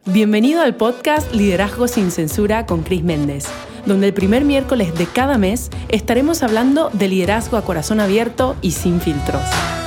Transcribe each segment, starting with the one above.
Bienvenido al podcast Liderazgo sin Censura con Cris Méndez, donde el primer miércoles de cada mes estaremos hablando de liderazgo a corazón abierto y sin filtros.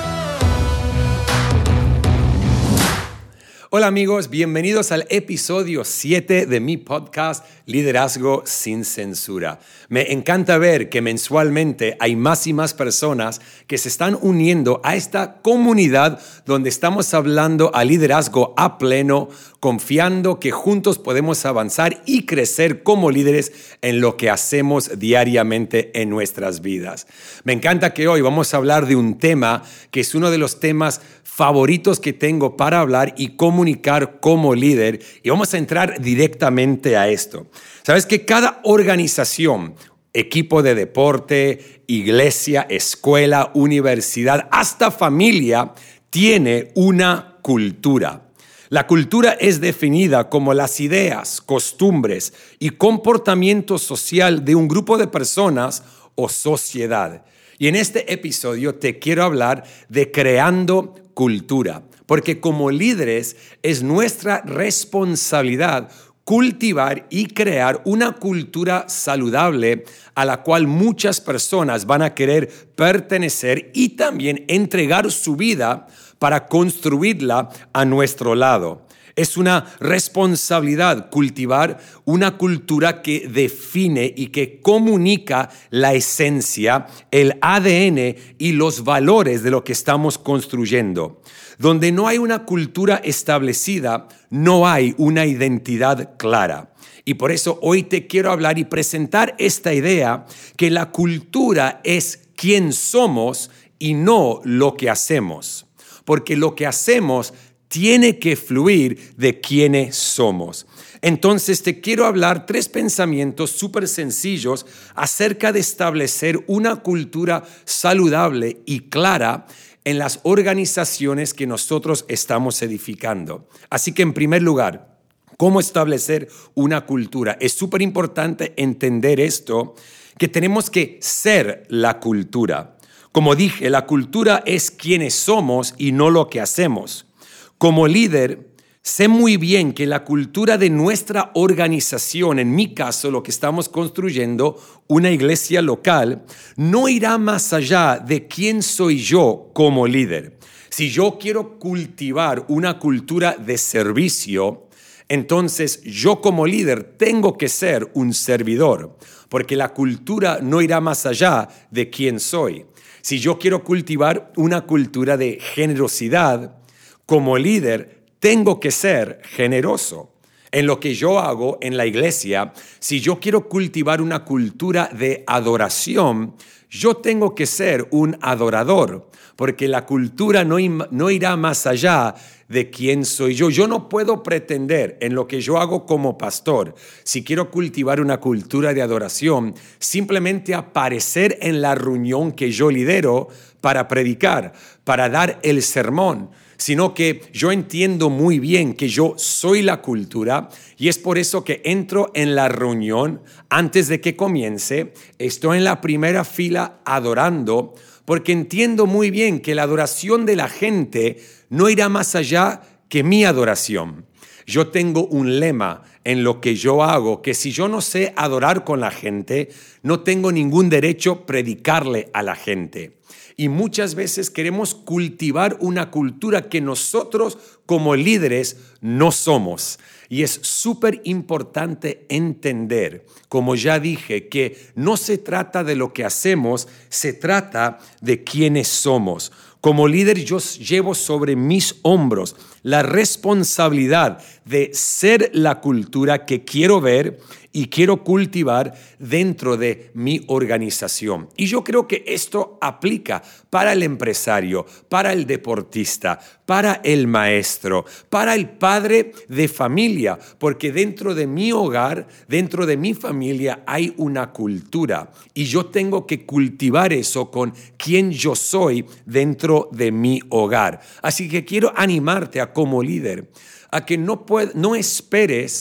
Hola amigos, bienvenidos al episodio 7 de mi podcast Liderazgo sin Censura. Me encanta ver que mensualmente hay más y más personas que se están uniendo a esta comunidad donde estamos hablando a liderazgo a pleno, confiando que juntos podemos avanzar y crecer como líderes en lo que hacemos diariamente en nuestras vidas. Me encanta que hoy vamos a hablar de un tema que es uno de los temas favoritos que tengo para hablar y comunicar como líder, y vamos a entrar directamente a esto. Sabes que cada organización, equipo de deporte, iglesia, escuela, universidad, hasta familia, tiene una cultura. La cultura es definida como las ideas, costumbres y comportamiento social de un grupo de personas o sociedad. Y en este episodio te quiero hablar de creando cultura, porque como líderes es nuestra responsabilidad cultivar y crear una cultura saludable a la cual muchas personas van a querer pertenecer y también entregar su vida para construirla a nuestro lado. Es una responsabilidad cultivar una cultura que define y que comunica la esencia, el ADN y los valores de lo que estamos construyendo. Donde no hay una cultura establecida, no hay una identidad clara. Y por eso hoy te quiero hablar y presentar esta idea que la cultura es quién somos y no lo que hacemos. Porque lo que hacemos tiene que fluir de quiénes somos. Entonces te quiero hablar 3 pensamientos súper sencillos acerca de establecer una cultura saludable y clara en las organizaciones que nosotros estamos edificando. Así que en primer lugar, ¿cómo establecer una cultura? Es súper importante entender esto, que tenemos que ser la cultura. Como dije, la cultura es quienes somos y no lo que hacemos. Como líder, sé muy bien que la cultura de nuestra organización, en mi caso, lo que estamos construyendo, una iglesia local, no irá más allá de quién soy yo como líder. Si yo quiero cultivar una cultura de servicio, entonces yo como líder tengo que ser un servidor, porque la cultura no irá más allá de quién soy. Si yo quiero cultivar una cultura de generosidad, como líder, tengo que ser generoso. En lo que yo hago en la iglesia, si yo quiero cultivar una cultura de adoración, yo tengo que ser un adorador, porque la cultura no irá más allá de quién soy yo. Yo no puedo pretender en lo que yo hago como pastor, si quiero cultivar una cultura de adoración, simplemente aparecer en la reunión que yo lidero para predicar, para dar el sermón, sino que yo entiendo muy bien que yo soy la cultura y es por eso que entro en la reunión antes de que comience, estoy en la primera fila adorando, porque entiendo muy bien que la adoración de la gente no irá más allá que mi adoración. Yo tengo un lema en lo que yo hago, que si yo no sé adorar con la gente, no tengo ningún derecho a predicarle a la gente. Y muchas veces queremos cultivar una cultura que nosotros como líderes no somos. Y es súper importante entender, como ya dije, que no se trata de lo que hacemos, se trata de quiénes somos. Como líder yo llevo sobre mis hombros la responsabilidad de ser la cultura que quiero ver y quiero cultivar dentro de mi organización. Y yo creo que esto aplica para el empresario, para el deportista, para el maestro, para el padre de familia, porque dentro de mi hogar, dentro de mi familia hay una cultura y yo tengo que cultivar eso con quien yo soy dentro de mi hogar. Así que quiero animarte a como líder a que no esperes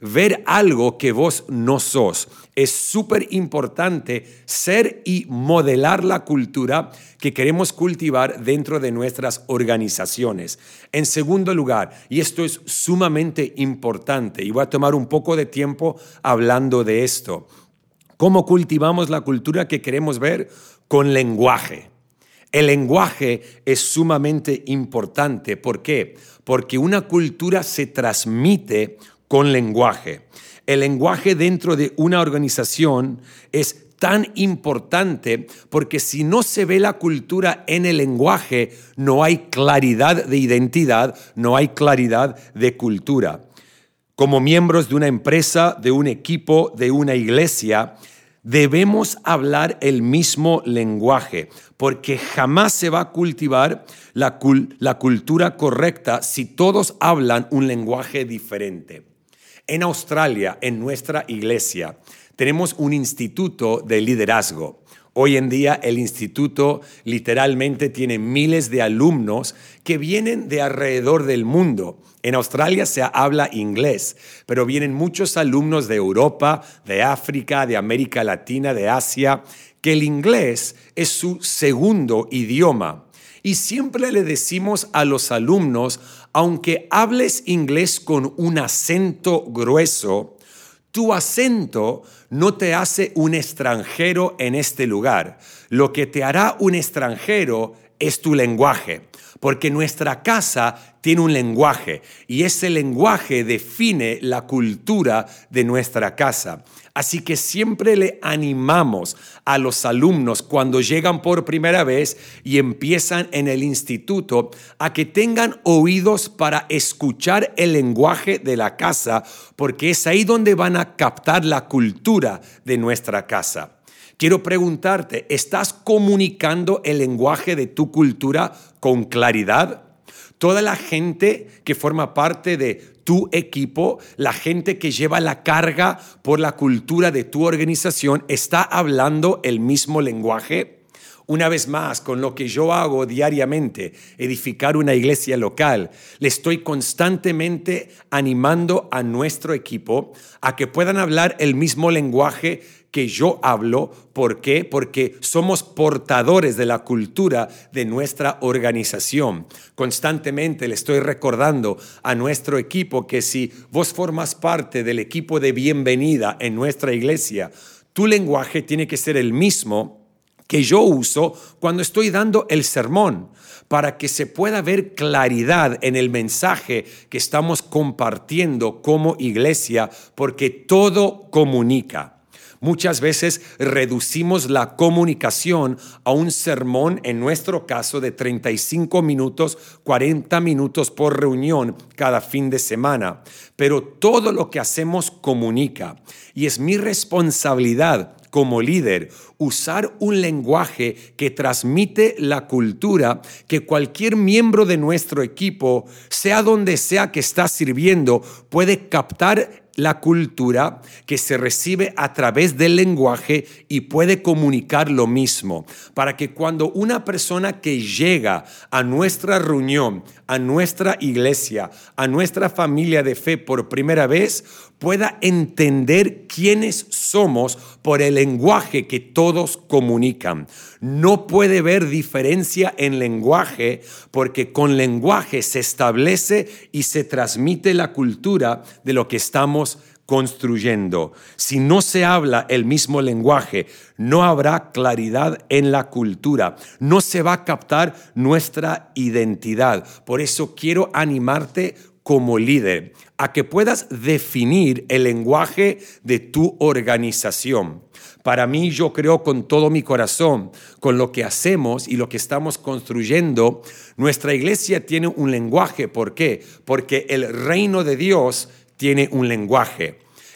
ver algo que vos no sos. Es súper importante ser y modelar la cultura que queremos cultivar dentro de nuestras organizaciones. En segundo lugar, y esto es sumamente importante, y voy a tomar un poco de tiempo hablando de esto, ¿cómo cultivamos la cultura que queremos ver? Con lenguaje. El lenguaje es sumamente importante. ¿Por qué? Porque una cultura se transmite con lenguaje. El lenguaje dentro de una organización es tan importante porque si no se ve la cultura en el lenguaje, no hay claridad de identidad, no hay claridad de cultura. Como miembros de una empresa, de un equipo, de una iglesia, debemos hablar el mismo lenguaje, porque jamás se va a cultivar la cultura correcta si todos hablan un lenguaje diferente. En Australia, en nuestra iglesia, tenemos un instituto de liderazgo. Hoy en día el instituto literalmente tiene miles de alumnos que vienen de alrededor del mundo. En Australia se habla inglés, pero vienen muchos alumnos de Europa, de África, de América Latina, de Asia, que el inglés es su segundo idioma. Y siempre le decimos a los alumnos, aunque hables inglés con un acento grueso, tu acento no te hace un extranjero en este lugar. Lo que te hará un extranjero es tu lenguaje, porque nuestra casa tiene un lenguaje y ese lenguaje define la cultura de nuestra casa. Así que siempre le animamos a los alumnos cuando llegan por primera vez y empiezan en el instituto a que tengan oídos para escuchar el lenguaje de la casa, porque es ahí donde van a captar la cultura de nuestra casa. Quiero preguntarte, ¿estás comunicando el lenguaje de tu cultura con claridad? Toda la gente que forma parte de tu equipo, la gente que lleva la carga por la cultura de tu organización, ¿está hablando el mismo lenguaje? Una vez más, con lo que yo hago diariamente, edificar una iglesia local, le estoy constantemente animando a nuestro equipo a que puedan hablar el mismo lenguaje que yo hablo. ¿Por qué? Porque somos portadores de la cultura de nuestra organización. Constantemente le estoy recordando a nuestro equipo que si vos formas parte del equipo de bienvenida en nuestra iglesia, tu lenguaje tiene que ser el mismo que yo uso cuando estoy dando el sermón, para que se pueda ver claridad en el mensaje que estamos compartiendo como iglesia, porque todo comunica. Muchas veces reducimos la comunicación a un sermón, en nuestro caso, de 35 minutos, 40 minutos por reunión cada fin de semana. Pero todo lo que hacemos comunica. Y es mi responsabilidad como líder usar un lenguaje que transmite la cultura, que cualquier miembro de nuestro equipo, sea donde sea que está sirviendo, puede captar la cultura que se recibe a través del lenguaje y puede comunicar lo mismo, para que cuando una persona que llega a nuestra reunión, a nuestra iglesia, a nuestra familia de fe por primera vez, pueda entender quiénes somos por el lenguaje que todos comunican. No puede haber diferencia en lenguaje, porque con lenguaje se establece y se transmite la cultura de lo que estamos construyendo. Si no se habla el mismo lenguaje, no habrá claridad en la cultura, no se va a captar nuestra identidad. Por eso quiero animarte como líder a que puedas definir el lenguaje de tu organización. Para mí, yo creo con todo mi corazón, con lo que hacemos y lo que estamos construyendo, nuestra iglesia tiene un lenguaje. ¿Por qué? Porque el reino de Dios tiene un lenguaje.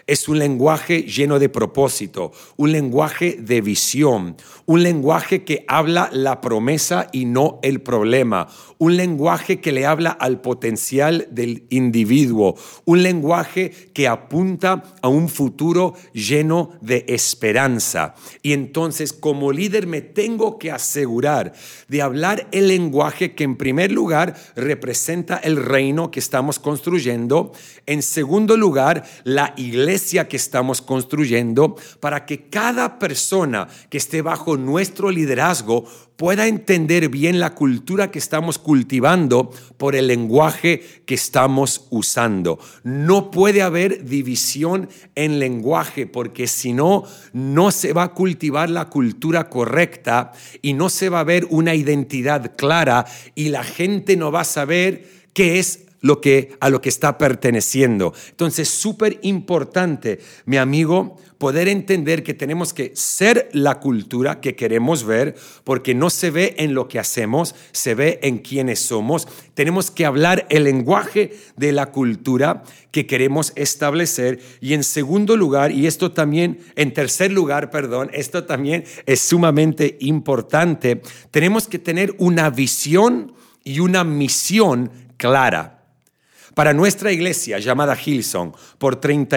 es un lenguaje lleno de propósito, un lenguaje de visión, un lenguaje que habla la promesa y no el problema, un lenguaje que le habla al potencial del individuo, un lenguaje que apunta a un futuro lleno de esperanza. Y entonces, como líder, me tengo que asegurar de hablar el lenguaje que en primer lugar representa el reino que estamos construyendo, en segundo lugar, la iglesia que estamos construyendo, para que cada persona que esté bajo nuestro liderazgo pueda entender bien la cultura que estamos cultivando por el lenguaje que estamos usando. No puede haber división en lenguaje, porque si no, no se va a cultivar la cultura correcta y no se va a ver una identidad clara y la gente no va a saber qué es a lo que está perteneciendo. Entonces, súper importante, mi amigo, poder entender que tenemos que ser la cultura que queremos ver, porque no se ve en lo que hacemos, se ve en quiénes somos. Tenemos que hablar el lenguaje de la cultura que queremos establecer. Y en tercer lugar, esto también es sumamente importante. Tenemos que tener una visión y una misión clara. Para nuestra iglesia llamada Hillsong, por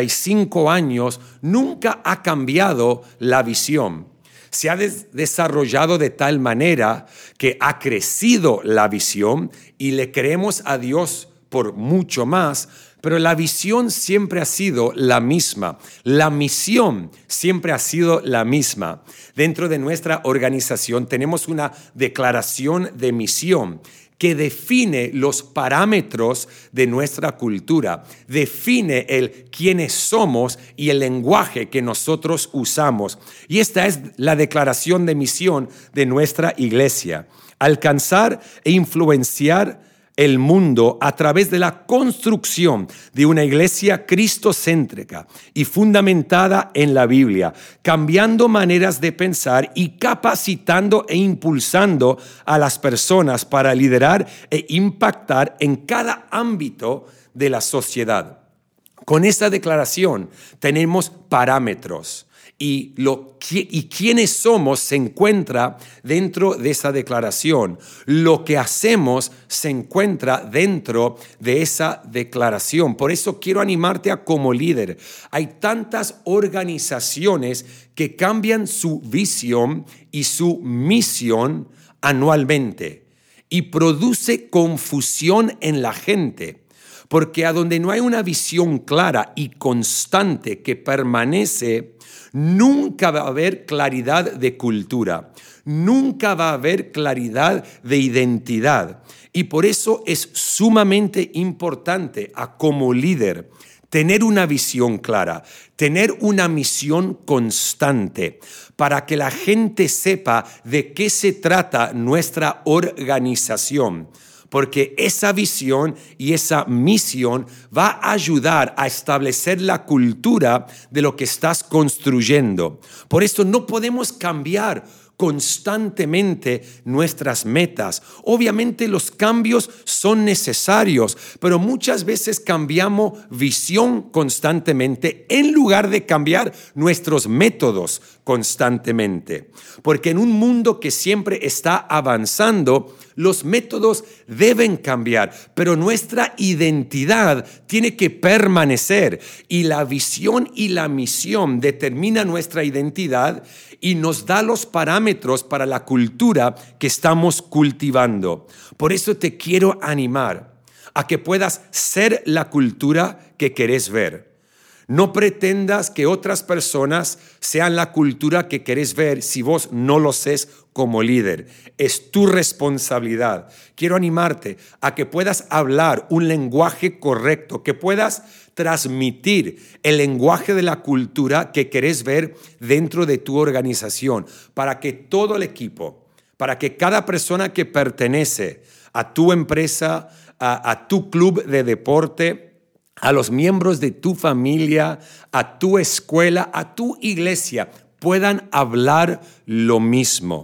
35 años nunca ha cambiado la visión. Se ha desarrollado de tal manera que ha crecido la visión y le creemos a Dios por mucho más, pero la visión siempre ha sido la misma. La misión siempre ha sido la misma. Dentro de nuestra organización tenemos una declaración de misión que define los parámetros de nuestra cultura, define el quiénes somos y el lenguaje que nosotros usamos. Y esta es la declaración de misión de nuestra iglesia: alcanzar e influenciar el mundo a través de la construcción de una iglesia cristocéntrica y fundamentada en la Biblia, cambiando maneras de pensar y capacitando e impulsando a las personas para liderar e impactar en cada ámbito de la sociedad. Con esta declaración tenemos parámetros. Y quiénes somos se encuentra dentro de esa declaración. Lo que hacemos se encuentra dentro de esa declaración. Por eso quiero animarte como líder. Hay tantas organizaciones que cambian su visión y su misión anualmente y produce confusión en la gente. Porque a donde no hay una visión clara y constante que permanece, nunca va a haber claridad de cultura, nunca va a haber claridad de identidad. Y por eso es sumamente importante como líder tener una visión clara, tener una misión constante para que la gente sepa de qué se trata nuestra organización. Porque esa visión y esa misión va a ayudar a establecer la cultura de lo que estás construyendo. Por eso no podemos cambiar constantemente nuestras metas. Obviamente los cambios son necesarios, pero muchas veces cambiamos visión constantemente en lugar de cambiar nuestros métodos constantemente. Porque en un mundo que siempre está avanzando, los métodos deben cambiar, pero nuestra identidad tiene que permanecer y la visión y la misión determinan nuestra identidad y nos da los parámetros para la cultura que estamos cultivando. Por eso te quiero animar a que puedas ser la cultura que querés ver. No pretendas que otras personas sean la cultura que querés ver si vos no lo sos como líder. Es tu responsabilidad. Quiero animarte a que puedas hablar un lenguaje correcto, que puedas transmitir el lenguaje de la cultura que querés ver dentro de tu organización, para que todo el equipo, para que cada persona que pertenece a tu empresa, a tu club de deporte, a los miembros de tu familia, a tu escuela, a tu iglesia, puedan hablar lo mismo.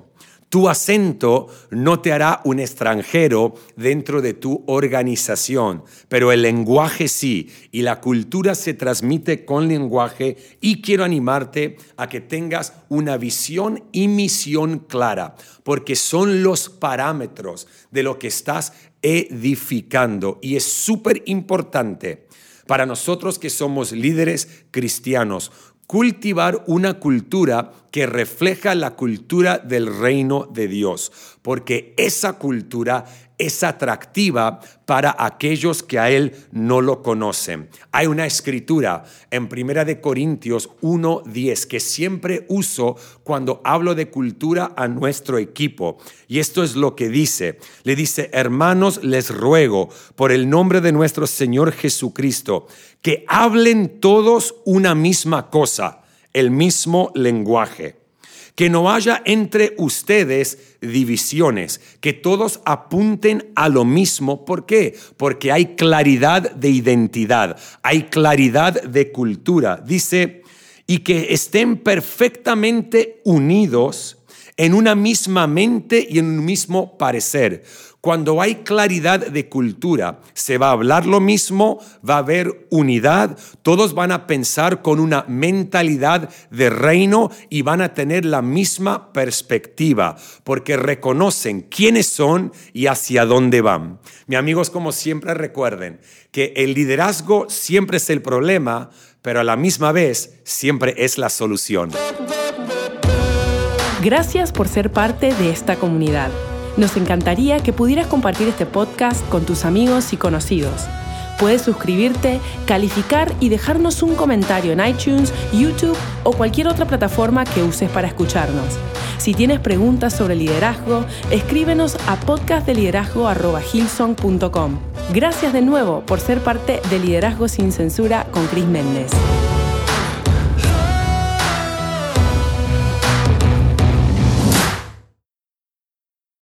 Tu acento no te hará un extranjero dentro de tu organización, pero el lenguaje sí, y la cultura se transmite con lenguaje, y quiero animarte a que tengas una visión y misión clara, porque son los parámetros de lo que estás edificando, y es súper importante para nosotros que somos líderes cristianos cultivar una cultura que refleja la cultura del reino de Dios, porque esa cultura es atractiva para aquellos que a Él no lo conocen. Hay una escritura en 1 Corintios 1:10 que siempre uso cuando hablo de cultura a nuestro equipo. Y esto es lo que dice. Le dice: hermanos, les ruego por el nombre de nuestro Señor Jesucristo, que hablen todos una misma cosa, el mismo lenguaje. Que no haya entre ustedes divisiones, que todos apunten a lo mismo. ¿Por qué? Porque hay claridad de identidad, hay claridad de cultura. Dice, y que estén perfectamente unidos en una misma mente y en un mismo parecer. Cuando hay claridad de cultura, se va a hablar lo mismo, va a haber unidad, todos van a pensar con una mentalidad de reino y van a tener la misma perspectiva, porque reconocen quiénes son y hacia dónde van. Mis amigos, como siempre, recuerden que el liderazgo siempre es el problema, pero a la misma vez siempre es la solución. Gracias por ser parte de esta comunidad. Nos encantaría que pudieras compartir este podcast con tus amigos y conocidos. Puedes suscribirte, calificar y dejarnos un comentario en iTunes, YouTube o cualquier otra plataforma que uses para escucharnos. Si tienes preguntas sobre liderazgo, escríbenos a podcastdeliderazgo@hillsong.com. Gracias de nuevo por ser parte de Liderazgo sin Censura con Chris Méndez.